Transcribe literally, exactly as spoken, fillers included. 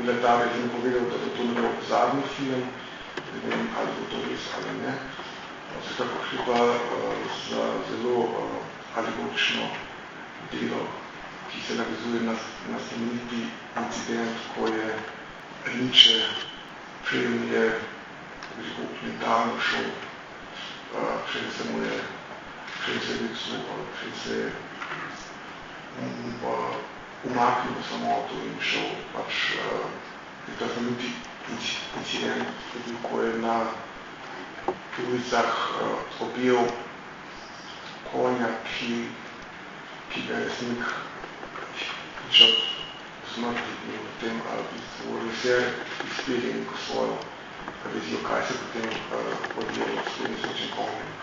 bila ta režim povedal, da bo to njegov zadnji film, ne vem, ali bo to res ali ne. Vsekako šli pa za zelo alegorično delo, ki se navezuje na, na znameniti incident, ko je Nietzsche film je mentalno šel, še se mu je še se je veksul, še se je umaknil v samoto in šel pač je ta znameniti incident, ko je na ulicah objel konja, ki, ki ga je snik pričal smrti in v tem režiser izpelje neko svojo vizijo, kaj se potem odvijalo s tem konjem.